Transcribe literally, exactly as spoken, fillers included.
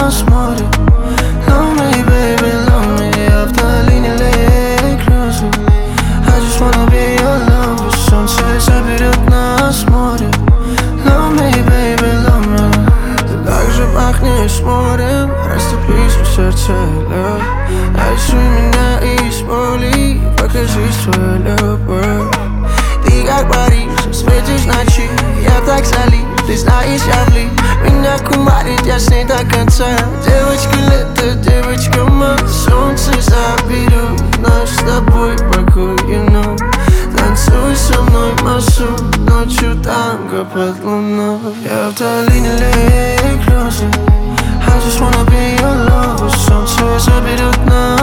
нас море. Love me, baby, love me. Я вдали не лей грезы. I just wanna be your lover. Солнце заберет нас море. Love me, baby, love me. Ты так же пахнешь морем. Растопись в сердце лед. Рисуй меня из боли. Покажи свою любовь. Ты как Париж, светишь ночи. Я так залит, ты знаешь, я влип. Меня кумарит, я с ней до конца. Девочка лето, девочка мать. Солнце заберет наш с тобой покой, you know. Танцуй со мной массу, ночью танго под луной. Я вдали не лей грезы. I just wanna be your lover. Солнце заберет нас